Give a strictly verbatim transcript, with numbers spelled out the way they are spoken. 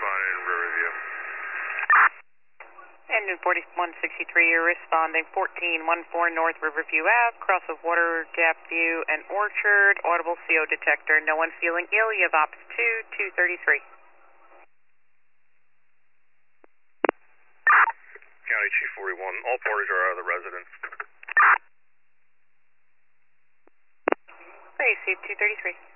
responding in Riverview. Engine forty-one sixty-three, you're responding fourteen fourteen North Riverview Ave, cross of Water Gap View and Orchard, audible C O detector, no one feeling ill, you have ops two, two thirty-three. County Chief forty-one, all parties are out of the residence. Received two thirty-three.